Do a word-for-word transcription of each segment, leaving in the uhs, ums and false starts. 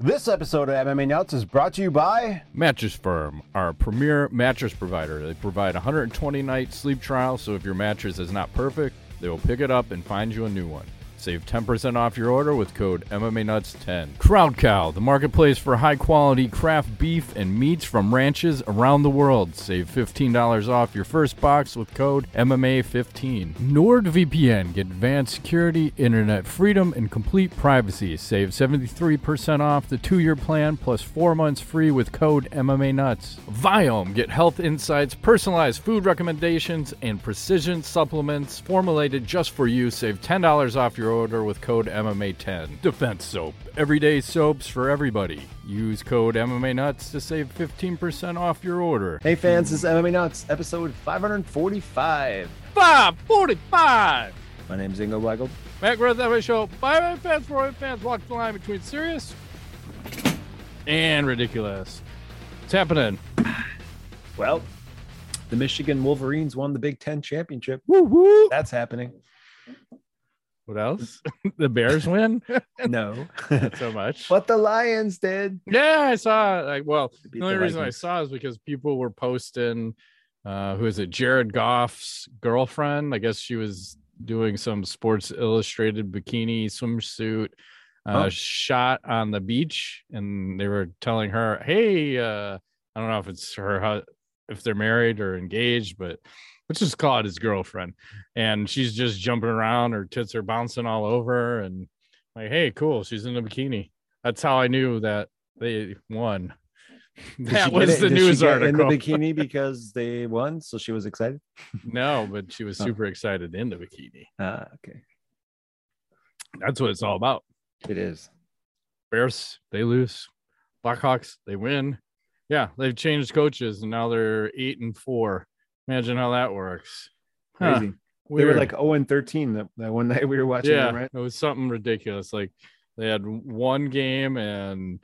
This episode of M M A Nuts is brought to you by Mattress Firm, our premier mattress provider. They provide a one hundred twenty night sleep trial, so if your mattress is not perfect, they will pick it up and find you a new one. Save ten percent off your order with code M M A Nuts ten. Crowd Cow, the marketplace for high-quality craft beef and meats from ranches around the world. Save fifteen dollars off your first box with code M M A fifteen. NordVPN, get advanced security, internet freedom, and complete privacy. Save seventy-three percent off the two-year plan plus four months free with code M M A Nuts. Viome, get health insights, personalized food recommendations, and precision supplements formulated just for you. Save ten dollars off your order with code M M A ten. Defense Soap, everyday soaps for everybody. Use code M M A Nuts to save fifteen percent off your order. Hey fans, this is M M A Nuts, episode five forty-five. five forty-five! My name's Ingo Weigel. Matt Groth, M M A Show. Five M M A fans, four M M A fans, walk the line between serious and ridiculous. What's happening? Well, the Michigan Wolverines won the Big Ten championship. Woo woo! That's happening. What else? The Bears win? No. Not so much. But the Lions did. Yeah, I saw. Like, well, the only the reason Vikings. I saw is because people were posting. Uh, who is it? Jared Goff's girlfriend. I guess she was doing some Sports Illustrated bikini swimsuit uh, Oh. shot on the beach, and they were telling her, "Hey, uh, I don't know if it's her, hu- if they're married or engaged, but." Let's just call it his girlfriend. And she's just jumping around. Her tits are bouncing all over. And like, hey, cool. She's in a bikini. That's how I knew that they won. Did That she get was it- the did she news get article. in the bikini because they won, so she was excited. No, but she was Oh. super excited in the bikini. Ah, okay. That's what it's all about. It is. Bears, they lose. Blackhawks, they win. Yeah, they've changed coaches, and now they're eight and four. Imagine how that works. Huh, Crazy. They weird. were like oh and thirteen that, that one night we were watching yeah, them, right? it was something ridiculous. Like they had one game and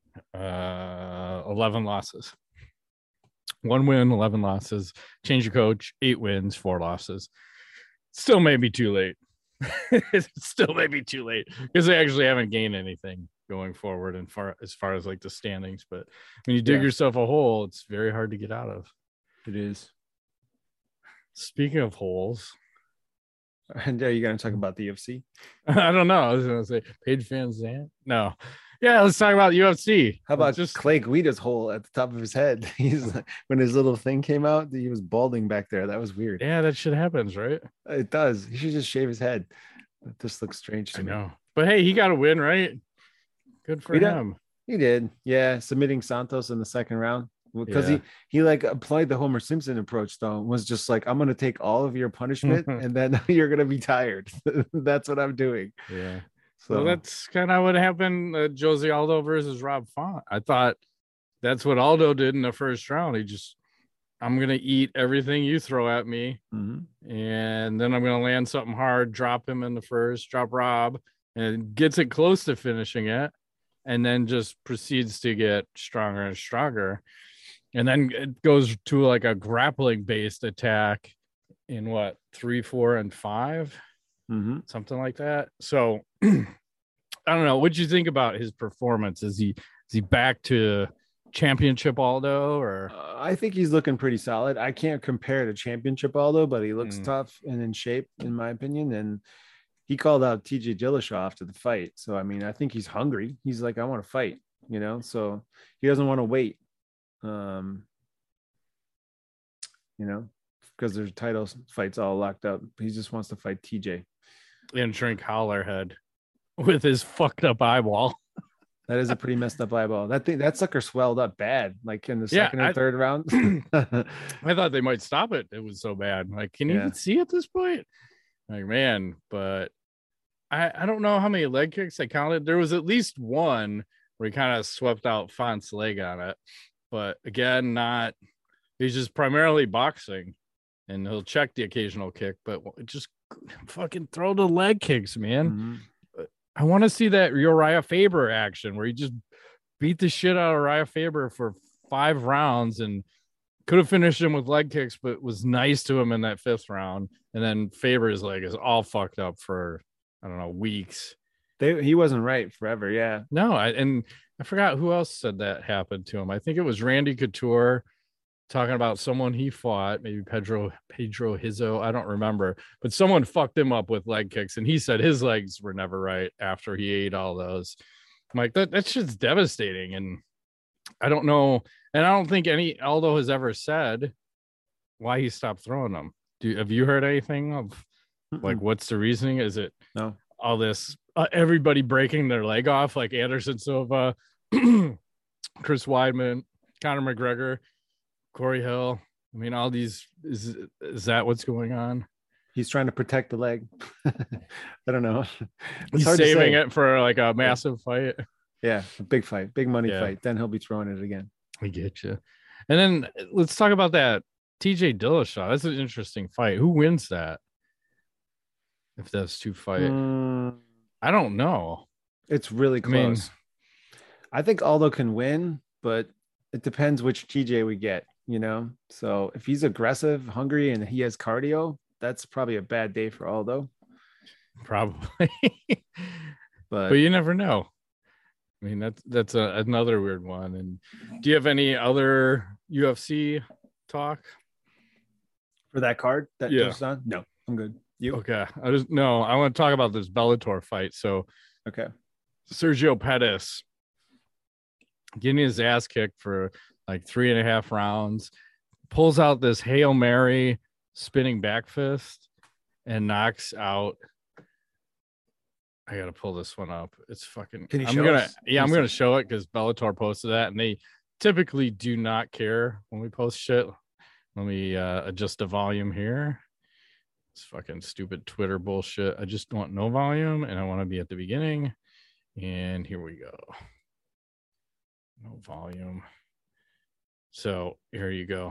uh, eleven losses. One win, eleven losses. Change your coach, eight wins, four losses. Still may be too late. It still may be too late because they actually haven't gained anything going forward and far as far as like the standings. But when you dig Yeah. yourself a hole, it's very hard to get out of. It is. Speaking of holes, And are you going to talk about the U F C? I don't know. I was gonna say Paige Van Zandt. No, yeah, let's talk about U F C. How about Let's just Clay Guida's hole at the top of his head? He's when his little thing came out, he was balding back there. That was weird. yeah, that shit happens, right? It does. He should just shave his head. It just looks strange to I me. know, but hey, he got a win, right? Good for We did. him. He did. Yeah, submitting Santos in the second round because Yeah. he he like applied the Homer Simpson approach though. Was just like, I'm going to take all of your punishment and then you're going to be tired. That's what I'm doing. Yeah. So Well, that's kind of what happened. Uh, Josie Aldo versus Rob Font. I thought that's what Aldo did in the first round. He just, I'm gonna eat everything you throw at me, mhm. and then I'm gonna land something hard, drop him in the first, drop Rob, and gets it close to finishing it, and then just proceeds to get stronger and stronger. And then it goes to like a grappling based attack in what three, four, and five, Mhm. something like that. So I don't know. What'd you think about his performance? Is he is he back to championship Aldo or Uh, I think he's looking pretty solid. I can't compare to championship Aldo, but he looks Mm. tough and in shape, in my opinion. And he called out T J Dillashaw after the fight. So, I mean, I think he's hungry. He's like, I want to fight, you know, so he doesn't want to wait. Um, you know, because there's title fights all locked up. He just wants to fight T J. and drink Hollerhead with his fucked up eyeball? That is a pretty messed up eyeball. That thing, that sucker swelled up bad, like in the Yeah, second or I- third round. I thought they might stop it. It was so bad. Like, can you Yeah. even see at this point? Like, man, but I, I don't know how many leg kicks I counted. There was at least one where he kind of swept out Font's leg on it. But again, not he's just primarily boxing, and he'll check the occasional kick, but just fucking throw the leg kicks, man. Mhm. I want to see that Uriah Faber action where he just beat the shit out of Uriah Faber for five rounds and could have finished him with leg kicks, but was nice to him in that fifth round. And then Faber's leg is all fucked up for, I don't know, weeks. They, he wasn't right forever. Yeah. No, I, and I forgot who else said that happened to him. I think it was Randy Couture talking about someone he fought, maybe Pedro Pedro Hizzo. I don't remember, but someone fucked him up with leg kicks, and he said his legs were never right after he ate all those. I'm like, that that's just devastating, and I don't know, and I don't think any Aldo has ever said why he stopped throwing them. Do have you heard anything of Mm-mm. like what's the reasoning? Is it no all this uh, everybody breaking their leg off like Anderson Silva, Chris Weidman, Conor McGregor, Corey Hill? I mean, all these is is that what's going on? He's trying to protect the leg. I don't know. It's He's saving it for like a massive fight. Yeah, a big fight, big money yeah. fight. Then he'll be throwing it again. I get you. And then let's talk about that T J Dillashaw. That's an interesting fight. Who wins that? If that's two fight, mm, I don't know. It's really close. I, mean, I think Aldo can win, but it depends which T J we get, you know? So if he's aggressive, hungry, and he has cardio, that's probably a bad day for Aldo. Probably. but, but you never know. I mean, that's that's a, another weird one. And do you have any other U F C talk for that card that yeah. just on? No, I'm good. You okay? I just no. I want to talk about this Bellator fight. So, okay, Sergio Pettis getting his ass kicked for like three and a half rounds, pulls out this Hail Mary spinning back fist and knocks out. I gotta pull this one up. It's fucking. Can you I'm show gonna, us? Yeah, I'm gonna show it because Bellator posted that, and they typically do not care when we post shit. Let me uh, adjust the volume here. It's fucking stupid Twitter bullshit. I just want no volume, and I want to be at the beginning. And here we go. No volume. So here you go.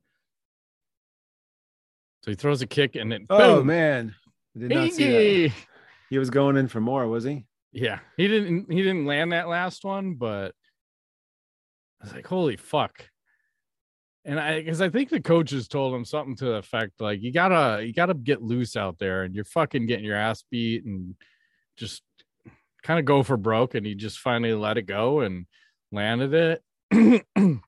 So he throws a kick, and then oh boom. man, I did not see that. He was going in for more, was he? Yeah, he didn't. He didn't land that last one, but I was like, "Holy fuck!" And I, because I think the coaches told him something to the effect like, "You gotta, you gotta get loose out there, and you're fucking getting your ass beat, and just kind of go for broke." And he just finally let it go and landed it.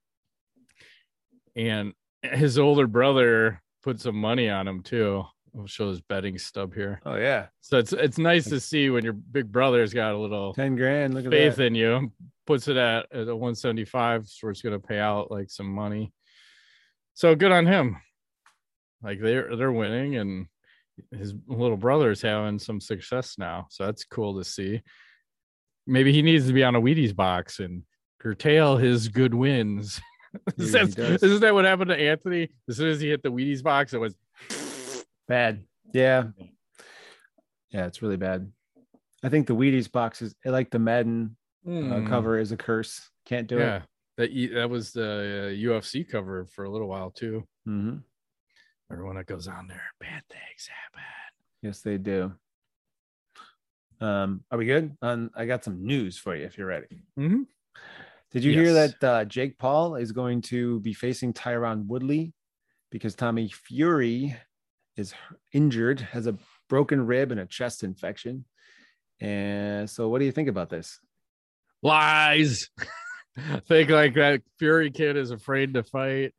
And his older brother put some money on him too. I'll show his betting stub here. Oh yeah. So it's it's nice to see when your big brother's got a little ten grand. Look at faith that. in you. Puts it at, at a one seventy-five, where it's going to pay out like some money. So good on him. Like they're they're winning, and his little brother's having some success now. So that's cool to see. Maybe he needs to be on a Wheaties box and curtail his good wins. Isn't that what happened to Anthony? As soon as he hit the Wheaties box, it was bad. Yeah. Yeah, it's really bad. I think the Wheaties box is like the Madden mm. uh, cover is a curse. Can't do yeah. it. That that was the uh, U F C cover for a little while too. Mm-hmm. Everyone that goes on there, bad things happen. Yes, they do. Um, are we good? Um, I got some news for you if you're ready. Mm-hmm. Did you yes. hear that uh, Jake Paul is going to be facing Tyron Woodley because Tommy Fury is injured, has a broken rib and a chest infection? And so what do you think about this? Lies. I think like that Fury kid is afraid to fight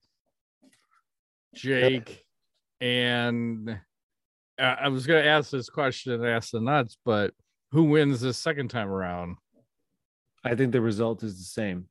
Jake. And I was going to ask this question and ask the nuts, but who wins this second time around? I think the result is the same.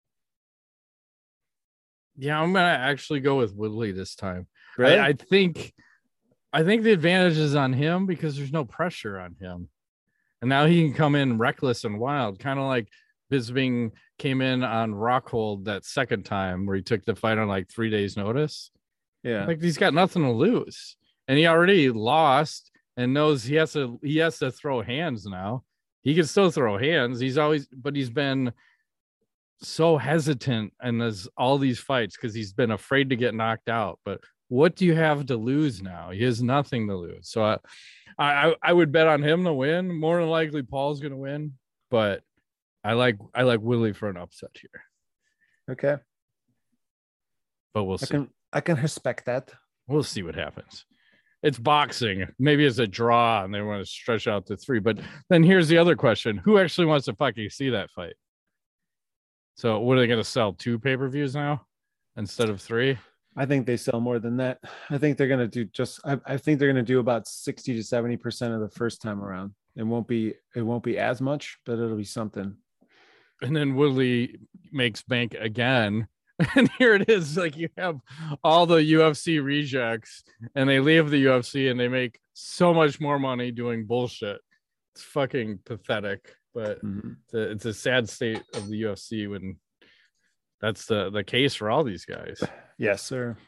Yeah, I'm going to actually go with Woodley this time. Really? I, I think I think the advantage is on him because there's no pressure on him. And now he can come in reckless and wild, kind of like Bisping came in on Rockhold that second time where he took the fight on like three days notice. Yeah. Like he's got nothing to lose. And he already lost and knows he has to he has to throw hands now. He can still throw hands. He's always, but he's been so hesitant in this, all these fights because he's been afraid to get knocked out. But what do you have to lose now? He has nothing to lose. So I, I, I would bet on him to win. More than likely, Paul's going to win. But I like I like Willie for an upset here. Okay, but we'll I see. Can, I can respect that. We'll see what happens. It's boxing. Maybe it's a draw and they want to stretch out to three. But then here's the other question. Who actually wants to fucking see that fight? So what are they going to sell? Two pay-per-views now instead of three? I think they sell more than that. I think they're going to do just, I, I think they're going to do about sixty to seventy percent of the first time around. It won't be, it won't be as much, but it'll be something. And then Woodley makes bank again. And here it is. Like you have all the U F C rejects and they leave the U F C and they make so much more money doing bullshit. It's fucking pathetic, but mm-hmm. it's, a, it's a sad state of the U F C when that's the, the case for all these guys. Yes, sir.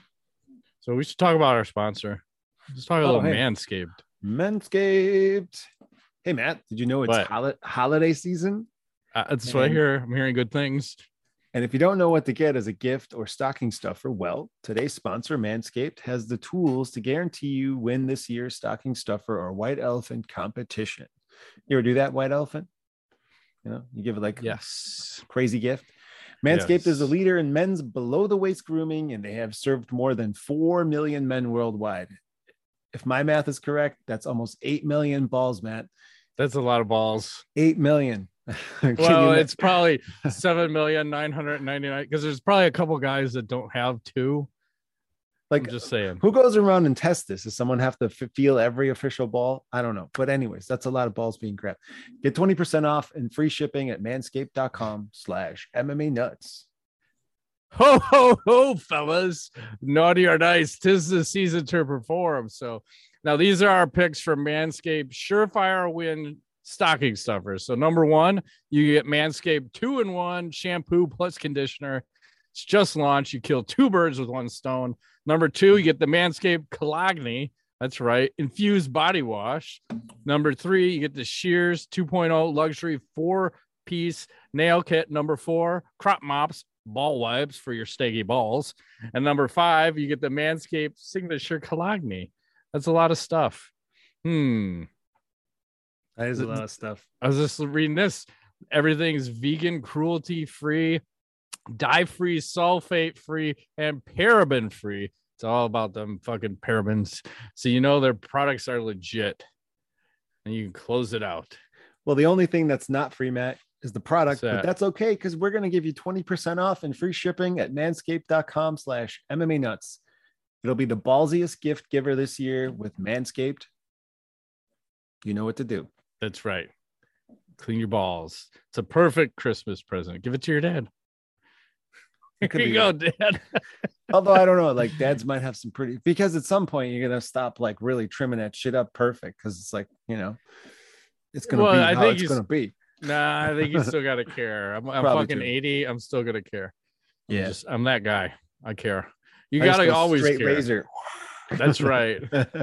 So we should talk about our sponsor. Let's talk a oh, little hey. Manscaped. Manscaped. Hey, Matt, did you know it's hol- holiday season? Uh, that's and, what I hear. I'm hearing good things. And if you don't know what to get as a gift or stocking stuffer, well, today's sponsor, Manscaped, has the tools to guarantee you win this year's stocking stuffer or white elephant competition. You ever do that, white elephant? You know, you give it like yes, a crazy gift. Manscaped yes. is a leader in men's below-the-waist grooming, and they have served more than four million men worldwide. If my math is correct, that's almost eight million balls, Matt. That's a lot of balls. eight million. Well, it's probably seven million nine hundred ninety-nine because there's probably a couple guys that don't have two. Like, I'm just saying, who goes around and tests this? Does someone have to f- feel every official ball? I don't know. But anyways, that's a lot of balls being grabbed. Get twenty percent off and free shipping at manscaped.com slash MMA nuts. Ho, ho, ho, fellas. Naughty or nice. 'Tis the season to perform. So now these are our picks for Manscaped Surefire Win stocking stuffers. So number one, you get Manscaped two in one shampoo plus conditioner. It's just launched. You kill two birds with one stone. Number two, you get the Manscaped Cologne. That's right. Infused body wash. Number three, you get the Shears two point oh luxury four-piece nail kit. Number four, crop mops, ball wipes for your staggy balls. And number five, you get the Manscaped signature Cologne. That's a lot of stuff. Hmm. That is a lot of stuff. I was just reading this. Everything's vegan, cruelty-free, dye-free, sulfate-free, and paraben-free. It's all about them fucking parabens. So you know their products are legit. And you can close it out. Well, the only thing that's not free, Matt, is the product. That? But that's okay because we're going to give you twenty percent off and free shipping at manscaped.com slash MMA nuts. It'll be the ballsiest gift giver this year with Manscaped. You know what to do. That's right. Clean your balls. It's a perfect Christmas present. Give it to your dad. Here you go, right. Dad. Although I don't know, like dads might have some pretty, because at some point you're gonna stop like really trimming that shit up perfect because it's like, you know, it's gonna well, be I how think it's gonna be. Nah, I think you still gotta care. I'm, I'm fucking true. eighty. I'm still gonna care. I'm yeah, just, I'm that guy. I care. You I gotta always straight care. Razor. That's right.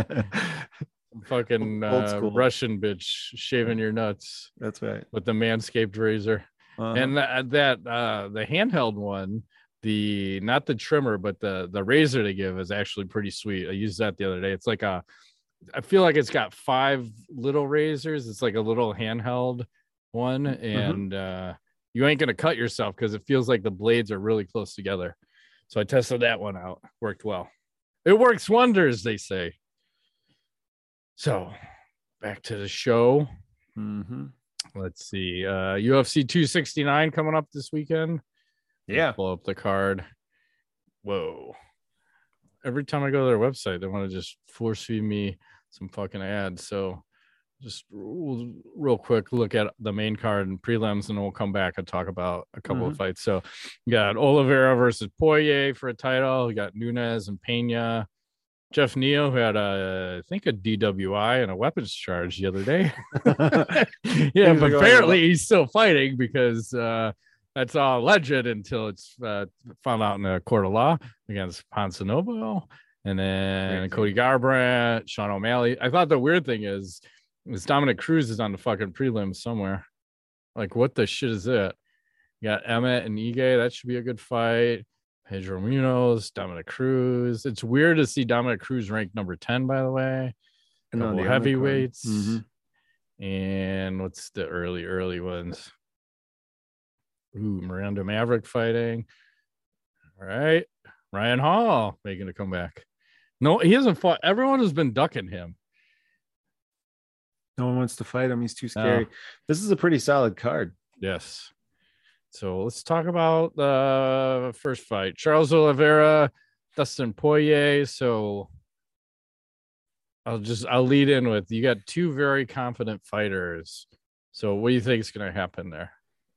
Fucking uh, Russian bitch shaving your nuts. That's right. With the Manscaped razor. Uh-huh. And that, that uh, the handheld one, the not the trimmer, but the the razor they give is actually pretty sweet. I used that the other day. It's like a, I feel like it's got five little razors. It's like a little handheld one, and mm-hmm. uh, you ain't gonna cut yourself because it feels like the blades are really close together. So I tested that one out. Worked well. It works wonders, they say. So back to the show. Mm-hmm. Let's see. Uh, U F C two sixty-nine coming up this weekend. Yeah. Let's pull up the card. Whoa. Every time I go to their website, they want to just force feed me some fucking ads. So just real, real quick look at the main card and prelims, and then we'll come back and talk about a couple mm-hmm. of fights. So you got Oliveira versus Poirier for a title. You got Nunes and Pena. Jeff Neal, who had a, I think a D W I and a weapons charge the other day. Yeah, but apparently he's still fighting because uh, that's all alleged until it's uh, found out in a court of law against Ponzinibbio. And then Crazy. Cody Garbrandt, Sean O'Malley. I thought the weird thing is, is Dominic Cruz is on the fucking prelims somewhere. Like, what the shit is it? You got Emmett and Ige. That should be a good fight. Pedro Munoz, Dominic Cruz. It's weird to see Dominic Cruz ranked number ten, by the way. A couple heavyweights. Mm-hmm. And what's the early, early ones? Ooh, Miranda Maverick fighting. All right. Ryan Hall making a comeback. No, he hasn't fought. Everyone has been ducking him. No one wants to fight him. He's too scary. Oh. This is a pretty solid card. Yes. So let's talk about the first fight. Charles Oliveira, Dustin Poirier. So I'll just I'll lead in with you got two very confident fighters. So what do you think is going to happen there?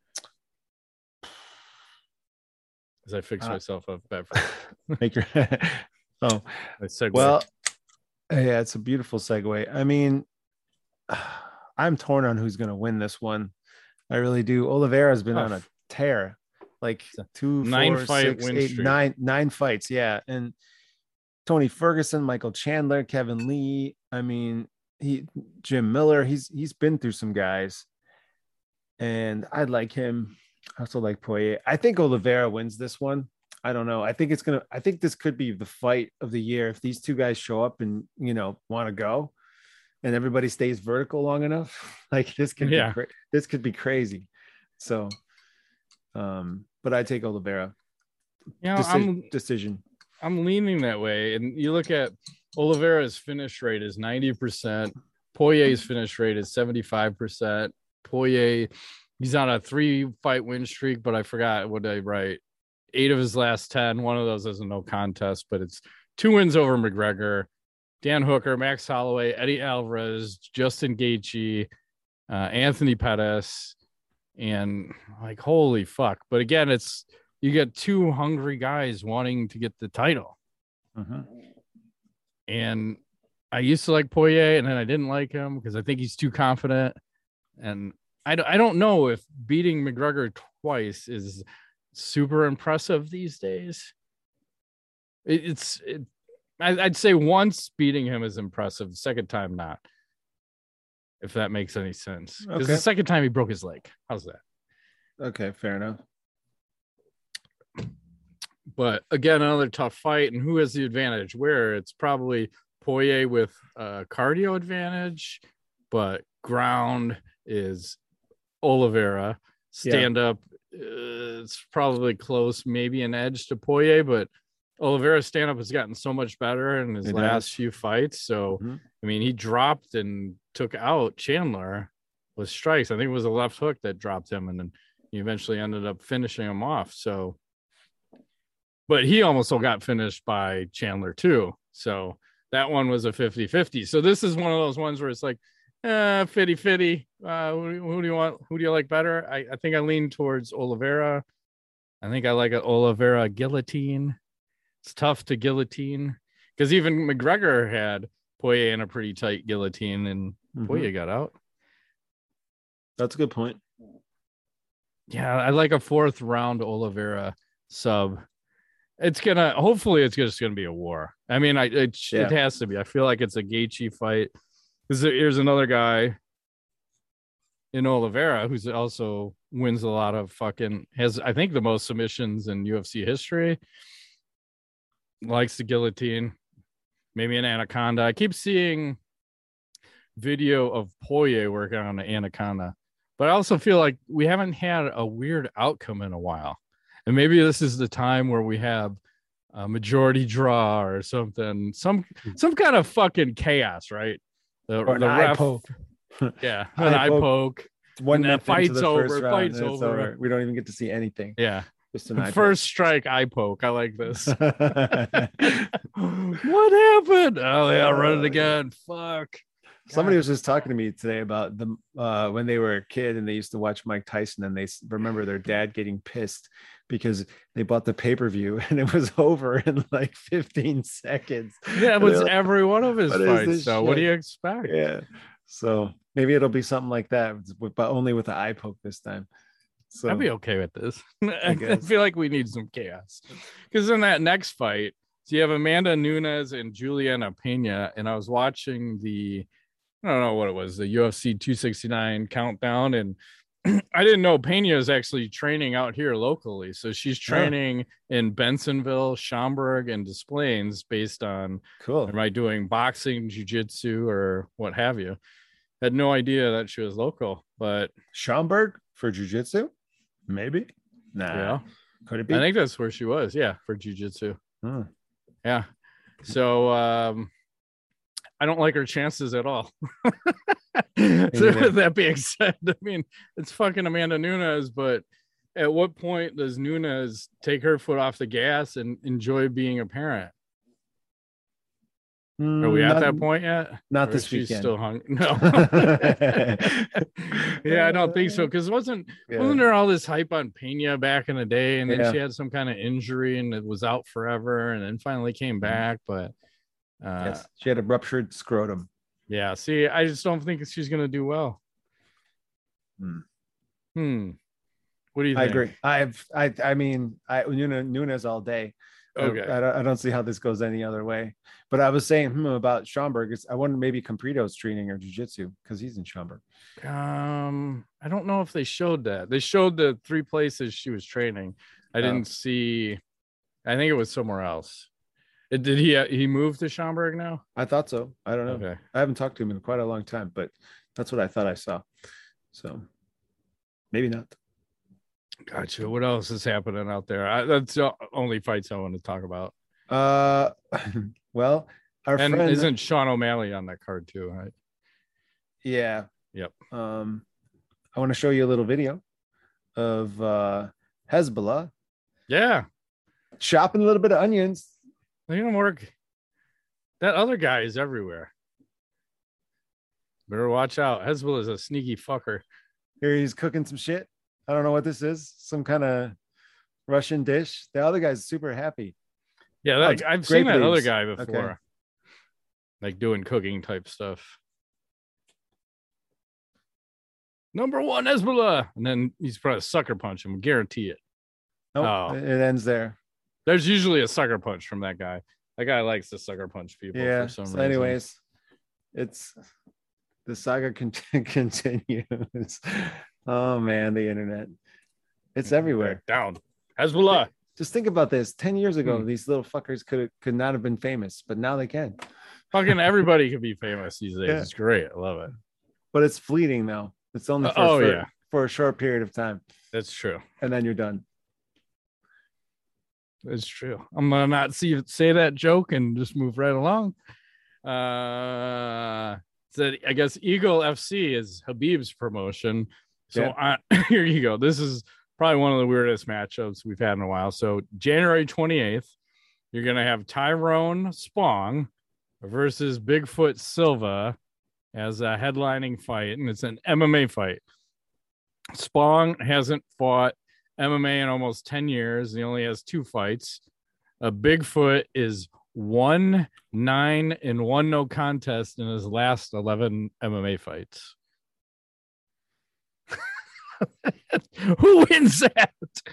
As I fix uh, myself up, Bedford. Make your oh segue. Well, yeah, it's a beautiful segue. I mean, I'm torn on who's going to win this one. I really do. Oliveira's been oh. on a tear, like two, nine four, fight six, win eight, streak. nine, nine fights. Yeah, and Tony Ferguson, Michael Chandler, Kevin Lee. I mean, he, Jim Miller. He's he's been through some guys, and I like him. I also like Poirier. I think Oliveira wins this one. I don't know. I think it's gonna. I think this could be the fight of the year if these two guys show up and you know want to go, and everybody stays vertical long enough. Like this could yeah. be cra- this could be crazy. So, um, but I take Oliveira. You know, Deci- I'm decision. I'm leaning that way. And you look at Oliveira's finish rate is ninety percent. Poirier's finish rate is seventy-five percent. Poirier, he's on a three fight win streak, but I forgot what I write. Eight of his last ten. One of those is a no contest, but it's two wins over McGregor, Dan Hooker, Max Holloway, Eddie Alvarez, Justin Gaethje, uh, Anthony Pettis, and like, holy fuck. But again, it's, you get two hungry guys wanting to get the title. Uh-huh. And I used to like Poirier, and then I didn't like him because I think he's too confident. And I, I don't know if beating McGregor twice is super impressive these days. It, it's, it, I, I'd say once beating him is impressive. The second time, not. If that makes any sense. Because okay. the second time he broke his leg. How's that? Okay, fair enough. But again, another tough fight. And who has the advantage? Where it's probably Poirier with a cardio advantage, but ground is Oliveira. Stand yeah. up, uh, it's probably close, maybe an edge to Poirier, but Oliveira's stand up has gotten so much better in his it last is. few fights. So, mm-hmm. I mean, he dropped and took out Chandler with strikes. I think it was a left hook that dropped him, and then he eventually ended up finishing him off. So, but he almost got finished by Chandler too. So that one was a fifty-fifty. So this is one of those ones where it's like, uh, fifty-fifty. Uh, who, who do you want? Who do you like better? I, I think I lean towards Oliveira. I think I like an Oliveira guillotine. It's tough to guillotine because even McGregor had Poirier in a pretty tight guillotine, and mm-hmm. Poirier got out. That's a good point. Yeah, I like a fourth round Oliveira sub. It's gonna, hopefully, it's just gonna be a war. I mean, I it, yeah. it has to be. I feel like it's a Gaethje fight. Because here's another guy in Oliveira who's also wins a lot of fucking, has I think the most submissions in U F C history. Likes the guillotine, maybe an anaconda. I keep seeing video of Poirier working on an anaconda, but I also feel like we haven't had a weird outcome in a while. And maybe this is the time where we have a majority draw or something, some some kind of fucking chaos, right? The, or the an ref, eye poke. Yeah, an eye poke. poke. One and fight's over. Round, fight's over. over. We don't even get to see anything. Yeah. Just an eye First poke. strike, eye poke. I like this. What happened? Oh, yeah, run it again. Fuck. Somebody was just talking to me today about the uh, when they were a kid and they used to watch Mike Tyson, and they remember their dad getting pissed because they bought the pay-per-view and it was over in like fifteen seconds. Yeah, it was like, every one of his fights. So shit? What do you expect? Yeah. So maybe it'll be something like that, but only with the eye poke this time. So I'd be okay with this. I, I feel like we need some chaos because in that next fight, so you have Amanda Nunes and Juliana Pena, and I was watching the, I don't know what it was, the U F C two sixty-nine countdown, and I didn't know Pena is actually training out here locally. So she's training oh. in Bensonville, Schaumburg, and Des Plaines based on, cool. Am I doing boxing, jiu-jitsu, or what have you? Had no idea that she was local, but Schaumburg for jiu-jitsu? Maybe. Nah. Yeah. Could it be? I think that's where she was. Yeah. For jiu-jitsu. Hmm. Yeah. So, um, I don't like her chances at all. So with that being said, I mean, it's fucking Amanda Nunes, but at what point does Nunes take her foot off the gas and enjoy being a parent? Are we at not, that point yet? Not or this she's weekend. Still hung? No. Yeah, I don't think so. Because wasn't yeah. wasn't there all this hype on Pena back in the day, and then yeah. she had some kind of injury and it was out forever, and then finally came back. But uh, yes, she had a ruptured scrotum. Yeah. See, I just don't think she's gonna do well. Hmm. Hmm. What do you I think? agree. I've I I mean I Nunes all day. Okay. I, I, don't, I don't see how this goes any other way. But I was saying hmm, about Schomburg. Is I wonder maybe Comprido's training or jiu-jitsu because he's in Schomburg. Um, I don't know if they showed that. They showed the three places she was training. I oh. didn't see. I think it was somewhere else. It, did he he move to Schomburg now? I thought so. I don't know. Okay. I haven't talked to him in quite a long time, but that's what I thought I saw. So maybe not. Gotcha. What else is happening out there? I, that's the only fights I want to talk about. Uh, well, our and friend isn't Sean O'Malley on that card too, right? Yeah. Yep. Um, I want to show you a little video of uh Hezbollah. Yeah. Chopping a little bit of onions. They don't work. That other guy is everywhere. Better watch out. Hezbollah is a sneaky fucker. Here he's cooking some shit. I don't know what this is. Some kind of Russian dish. The other guy's super happy. Yeah, that, oh, I've seen that leaves. other guy before. Okay. Like doing cooking type stuff. Number one, Hezbollah. And then he's probably sucker punch him. Guarantee it. Nope, oh, it ends there. There's usually a sucker punch from that guy. That guy likes to sucker punch people yeah, for some so reason. Anyways, it's the saga continues. Oh man, the internet. It's everywhere. Back down. Hezbollah. Just think about this. ten years ago, hmm. these little fuckers could could not have been famous, but now they can. Fucking everybody could be famous these days. Yeah. It's great. I love it. But it's fleeting though. It's only for, uh, oh, for, yeah. for a short period of time. That's true. And then you're done. It's true. I'm gonna not see say that joke and just move right along. Uh so I guess Eagle F C is Habib's promotion. So yeah. I, here you go. This is probably one of the weirdest matchups we've had in a while. So January twenty-eighth, you're gonna have Tyrone Spong versus Bigfoot Silva as a headlining fight, and it's an M M A fight. Spong hasn't fought M M A in almost ten years. He only has two fights. A Bigfoot is one nine and one no contest in his last eleven M M A fights. Who wins that?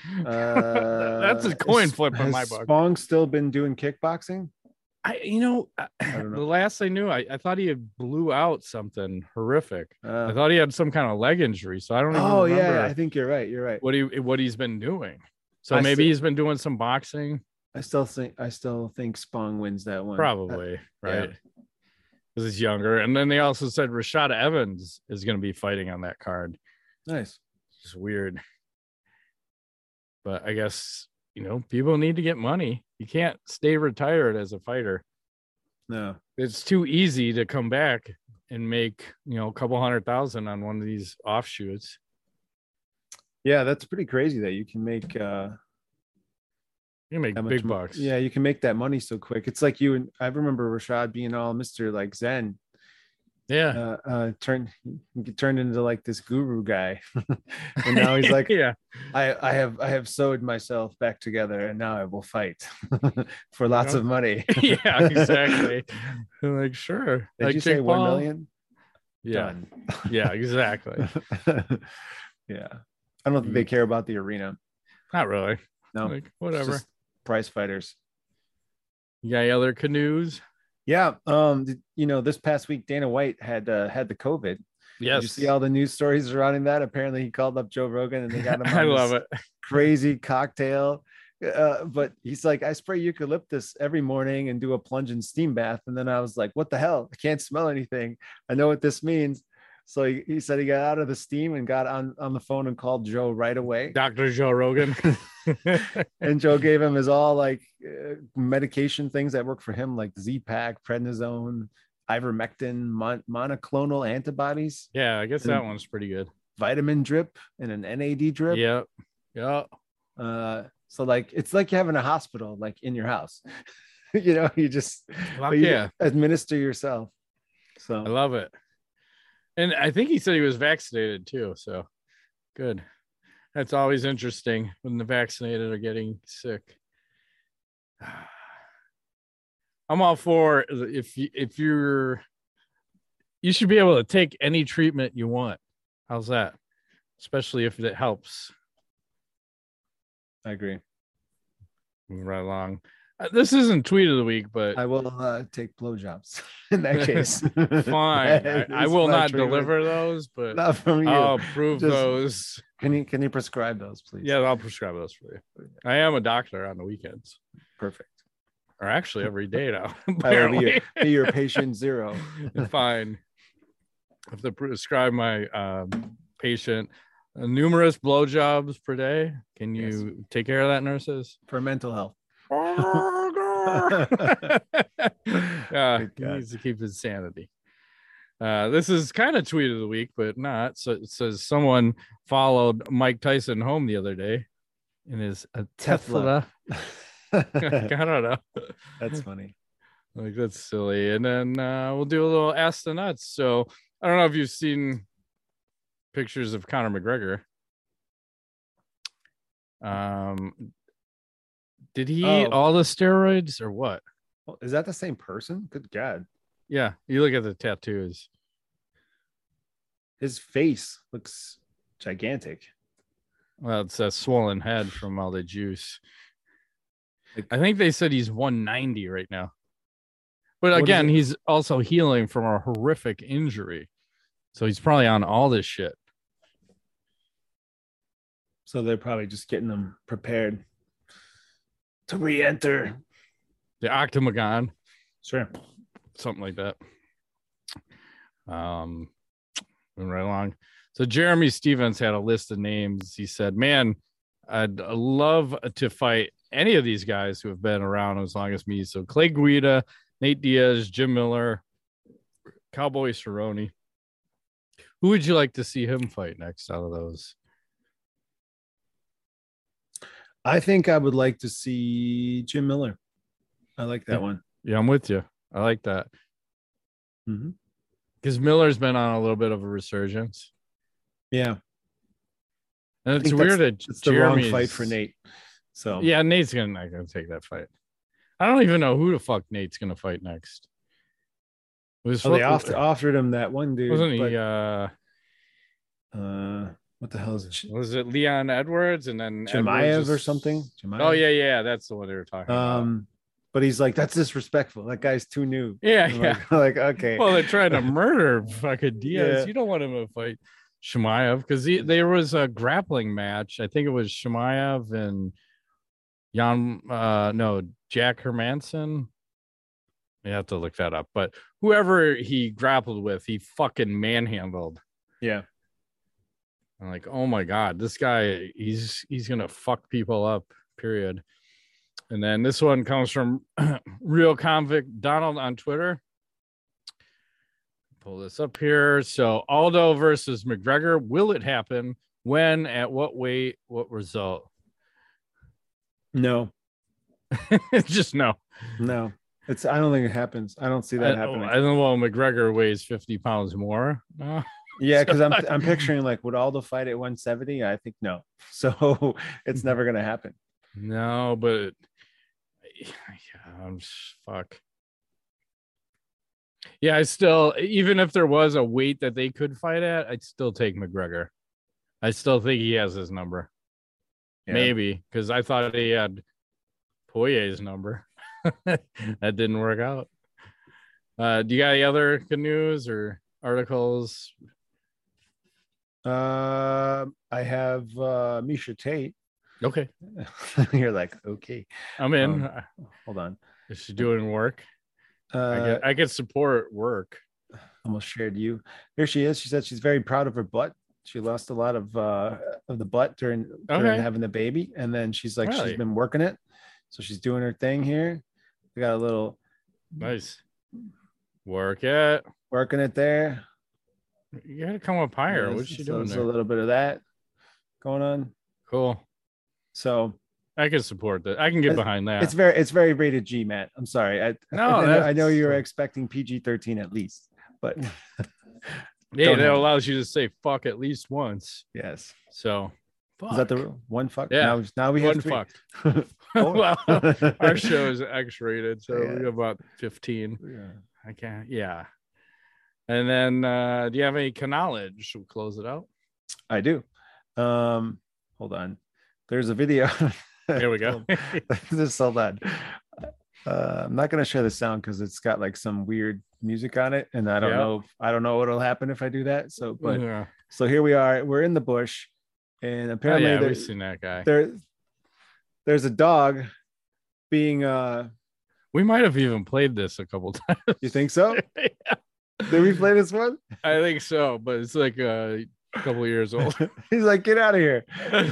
Uh, That's a coin flip in my book. Has Spong still been doing kickboxing? I, you know, I don't know. The last I knew, I, I thought he had blew out something horrific. Uh, I thought he had some kind of leg injury, so I don't even oh remember. yeah, I think you're right. You're right. What he what he's been doing. So I maybe still, he's been doing some boxing. I still think I still think Spong wins that one. Probably, uh, right? Because yeah. he's younger. And then they also said Rashad Evans is going to be fighting on that card. Nice. It's weird. But I guess, you know, people need to get money. You can't stay retired as a fighter. No. It's too easy to come back and make, you know, a couple hundred thousand on one of these offshoots. Yeah, that's pretty crazy that you can make uh you can make big bucks. Yeah, you can make that money so quick. It's like you and I remember Rashad being all Mister like Zen. Yeah. Uh, uh turned he turned into like this guru guy. And now he's like, yeah, I, I have I have sewed myself back together and now I will fight for lots you know? of money. Yeah, exactly. I'm like, sure. Did like you Jake say one Paul? million? Yeah. Done. Yeah, exactly. Yeah. I don't think they care about the arena. Not really. No. Like, whatever. Prize fighters. You got any other canoes? Yeah. Um, you know, this past week Dana White had uh, had the COVID. Yes. Did you see all the news stories surrounding that? Apparently he called up Joe Rogan and they got him on I love it. crazy cocktail. Uh, but he's like, I spray eucalyptus every morning and do a plunge and steam bath. And then I was like, what the hell? I can't smell anything. I know what this means. So he, he said he got out of the steam and got on, on the phone and called Joe right away. Doctor Joe Rogan. And Joe gave him his all like uh, medication things that work for him, like Z-Pak, prednisone, ivermectin, mon- monoclonal antibodies. Yeah, I guess that one's pretty good. Vitamin drip and an N A D drip. Yep. Yeah. Uh, so like it's like having a hospital like in your house. You know, you just Fuck but you yeah. administer yourself. I So love it. And I think he said he was vaccinated too. So good. That's always interesting when the vaccinated are getting sick. I'm all for if you, if you're you should be able to take any treatment you want. How's that? Especially if it helps. I agree. Moving right along. Uh, this isn't tweet of the week, but I will uh, take blowjobs in that case. fine. I, I will not treatment. deliver those, but Not from you. I'll approve Just, those. Can you can you prescribe those, please? Yeah, I'll prescribe those for you. I am a doctor on the weekends. Perfect. Or actually every day now. I will be your, be your patient zero. Fine. I have to prescribe my um, patient uh, numerous blowjobs per day. Can you yes. take care of that, nurses? For mental health. Yeah, he needs to keep his sanity. Uh, this is kind of tweet of the week, but not. So it says someone followed Mike Tyson home the other day in his uh, Tesla. I don't know. That's funny. Like, that's silly. And then uh, we'll do a little Ask the Nuts. So I don't know if you've seen pictures of Conor McGregor. Um, did he oh. eat all the steroids or what? Well, is that the same person? Good God. Yeah, you look at the tattoos. His face looks gigantic. Well, it's a swollen head from all the juice. I think they said he's one ninety right now. But again, he's also healing from a horrific injury. So he's probably on all this shit. So they're probably just getting them prepared to re-enter the octagon. Sure. Something like that. Um, moving right along. So Jeremy Stevens had a list of names. He said, man, I'd love to fight any of these guys who have been around as long as me. So Clay Guida, Nate Diaz, Jim Miller, Cowboy Cerrone. Who would you like to see him fight next out of those? I think I would like to see Jim Miller. I like that yeah. one. Yeah, I'm with you. I like that. Mm-hmm. Because Miller's been on a little bit of a resurgence. Yeah. And it's weird that it's the wrong fight for Nate. So yeah, Nate's gonna not gonna take that fight. I don't even know who the fuck Nate's gonna fight next. Was oh, they offered, offered him that one dude. Wasn't but, he uh uh what the hell is it? Was it Leon Edwards and then Chimaev or something? Chimaev? Oh yeah, yeah, that's the one they were talking um, about. But he's like, that's disrespectful. That guy's too new. Yeah, I'm yeah. Like, like, okay. Well, they're trying to murder fucking Diaz. Yeah. You don't want him to fight Chimaev because there was a grappling match. I think it was Chimaev and Jan, uh, no, Jack Hermanson. You have to look that up. But whoever he grappled with, he fucking manhandled. Yeah. I'm like, oh my God, this guy, he's he's gonna fuck people up, period. And then this one comes from Real Convict Donald on Twitter. Pull this up here. So Aldo versus McGregor. Will it happen? When? At what weight? What result? No. Just no. No. It's. I don't think it happens. I don't see that I, happening. I don't know. McGregor weighs fifty pounds more. No. Yeah, because I'm I'm picturing like would Aldo fight at one seventy? I think no. So it's never gonna happen. No, but yeah, I'm just, fuck. Yeah, I still, even if there was a weight that they could fight at, I'd still take McGregor. I still think he has his number. Yeah. Maybe because I thought he had Poirier's number. That didn't work out. Uh, do you got any other good news or articles? Uh, I have uh, Misha Tate. Okay. You're like, okay. I'm in. Um, hold on. Is she doing work? Uh, I get I get support work. Almost shared you. Here she is. She said she's very proud of her butt. She lost a lot of uh of the butt during, during okay. having the baby. And then she's like, really? she's been working it. So she's doing her thing here. We got a little nice work it. Working it there. You gotta come up higher. Yeah, What's she so doing there's there? A little bit of that going on. Cool. So I can support that. I can get it's, behind that. it's very it's very rated G, Matt. I'm sorry. I No, I, know, I know that's- you're expecting P G thirteen at least, but yeah, don't that have it. allows you to say fuck at least once. Yes. So Is that the fuck. rule? One fuck? Yeah. Now, now we One have three. fuck. Four. Well, our show is X-rated, so Yeah. we have about fifteen. Yeah. I can't. Yeah. And then, uh, do you have any knowledge? We'll close it out. I do. Um, hold on. There's a video. Here we go. Just hold on. Uh, I'm not gonna share the sound because it's got like some weird music on it, and I don't Yeah. know. I don't know what'll happen if I do that. So, but yeah. so here we are. We're in the bush, and Oh, apparently yeah, there, we've seen that guy. there, there's a dog being. Uh, We might have even played this a couple times. you think so? Yeah, Did we play this one? I think so, but it's like a couple years old. He's like, get out of here.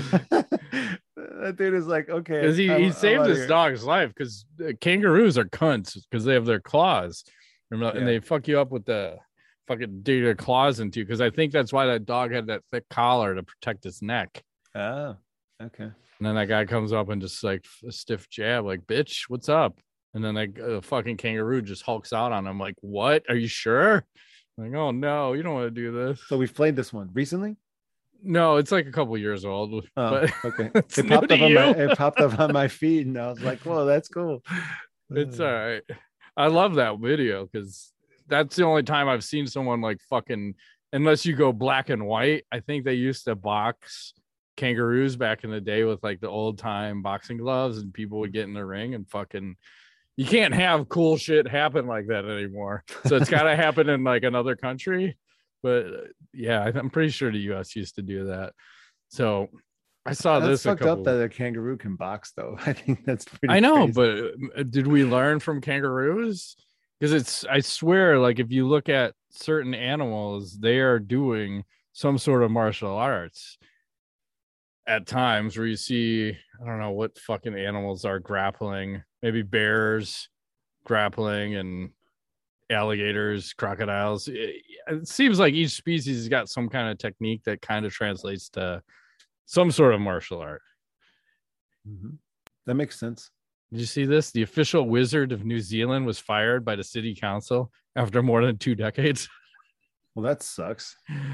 That dude is like, okay. Because he, I'm- he I'm saved outta his here. dog's life. Because kangaroos are cunts because they have their claws, Remember, Yeah. and they fuck you up with the fucking dig their claws into you. Because I think that's why that dog had that thick collar to protect his neck. Oh, okay. And then that guy comes up and just like a stiff jab, like, bitch, what's up? And then like a fucking kangaroo just hulks out on him, like, what? Are you sure? Like, oh no, you don't want to do this. So we've played this one recently. No, it's like a couple years old. Oh, but okay. it's It new popped to up on my you. it popped up on my feed, and I was like, "Whoa, that's cool." It's Uh, all right. I love that video because that's the only time I've seen someone like fucking, unless you go black and white. I think they used to box kangaroos back in the day with like the old time boxing gloves, and people would get in the ring and fucking. You can't have cool shit happen like that anymore. So it's got to happen in like another country. But uh, yeah, I- I'm pretty sure the U S used to do that. So I saw that's this. A fucked couple... up that a kangaroo can box, though. I think that's pretty. I know, crazy. but uh, did we learn from kangaroos? Because it's, I swear, like if you look at certain animals, they are doing some sort of martial arts at times where you see, I don't know what fucking animals are grappling, maybe bears grappling and alligators, crocodiles. It, it seems like each species has got some kind of technique that kind of translates to some sort of martial art. Mhm. That makes sense. Did you see this? The official wizard of New Zealand was fired by the city council after more than two decades. Well, that sucks.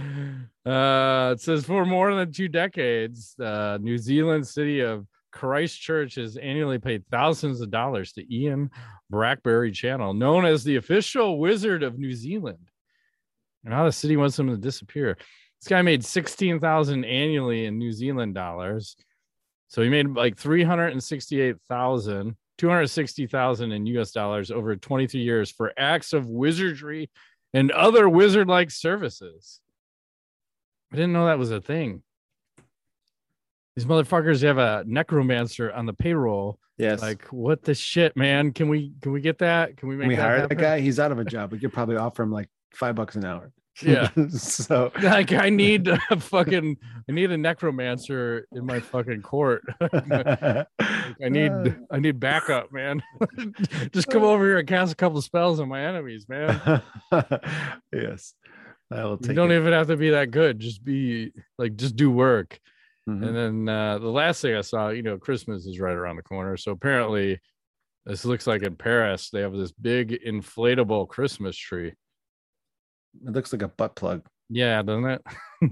Uh, it says for more than two decades, the New Zealand city of Christchurch has annually paid thousands of dollars to Ian Blackberry Channel, known as the official wizard of New Zealand. And now the city wants him to disappear. This guy made sixteen thousand annually in New Zealand dollars. So he made like three hundred sixty-eight thousand, two hundred sixty thousand in U S dollars over twenty-three years for acts of wizardry and other wizard-like services. I didn't know that was a thing. These motherfuckers have a necromancer on the payroll. Yes. Like, what the shit, man? Can we can we get that? Can we make Can we that hire happen? that guy? He's out of a job. We could probably offer him like five bucks an hour. Yeah. So Like, I need a fucking I need a necromancer in my fucking court. I need I need backup, man. Just come over here and cast a couple spells on my enemies, man. Yes. I will You take don't it. even have to be that good. Just be like, just do work. Mhm. And then uh, the last thing I saw, you know, Christmas is right around the corner. So apparently, this looks like in Paris, they have this big inflatable Christmas tree. It looks like a butt plug. Yeah, doesn't it?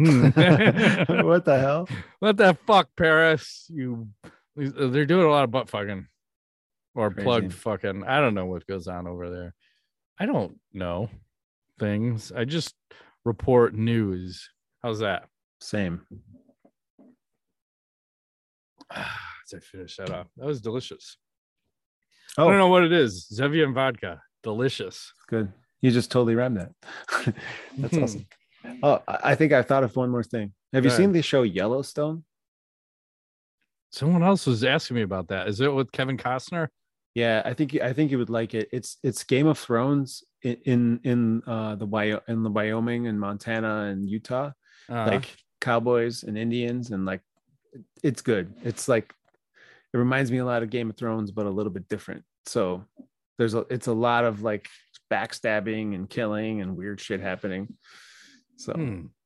What the hell? What the fuck, Paris? You, they're doing a lot of butt fucking or Crazy. plug fucking. I don't know what goes on over there. I don't know things. I just report news. How's that? Same. As I finish that off, that was delicious. Oh, I don't know what it is. Zevian vodka, delicious. good. You just totally rammed that. That's Mhm. awesome. Oh, I I think I thought of one more thing. Have you Go seen ahead. the show Yellowstone? Someone else was asking me about that. Is it with Kevin Costner? Yeah, I think I think you would like it. It's it's Game of Thrones in in, in uh the Wyo- in the Wyoming and Montana and Utah, Uh, like cowboys and Indians, and like it's good. It's like it reminds me a lot of Game of Thrones, but a little bit different. So there's a it's a lot of like backstabbing and killing and weird shit happening. So hmm.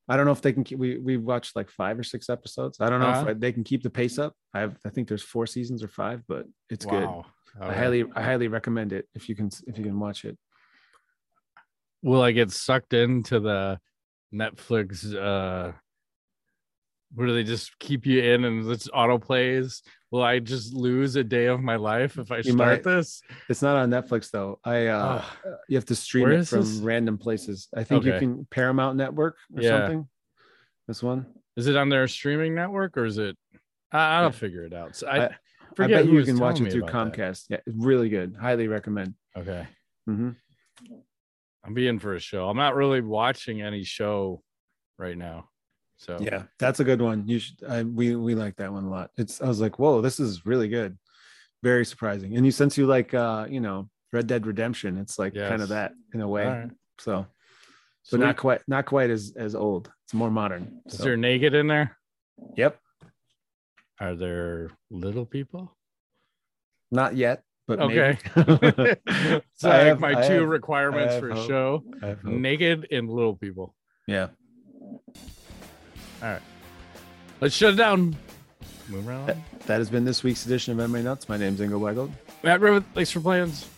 I don't know if they can keep, we we watched like five or six episodes. I don't know Uh-huh. if they can keep the pace up. I have I think there's four seasons or five, but it's good. Wow. I Okay. highly I highly recommend it if you can if you can watch it. Will I get sucked into the Netflix? Uh, where do they just keep you in and it's auto plays? Will I just lose a day of my life if I You start might. this? It's not on Netflix though. I uh Ugh. you have to stream Where it is from this? random places. I think you Okay. can Paramount Network or Yeah. something. This one. Is it on their streaming network or is it? I, I'll Yeah. figure it out. So I, I, I forget bet who you was can watch telling it me through about that. Comcast. Yeah, it's really good. Highly recommend. Okay. Mm-hmm. I'm being for a show. I'm not really watching any show right now. So Yeah, that's a good one. You should. I, we we like that one a lot. It's. I was like, whoa, this is really good. Very surprising. And you since you like, uh, you know, Red Dead Redemption, it's like kind of Yes. that in a way. All right. So, but Sweet. not quite, not quite as as old. It's more modern. Is So, there naked in there? yep. Are there little people? Not yet, but Okay. maybe. It's I like have- my I two have- requirements I have for a hope. show: I have hope. naked and little people. Yeah. All right. Let's shut it down. Move around. That has been this week's edition of M M A Nuts. My name's Ingo Weigel. Matt Griffith, thanks for playing.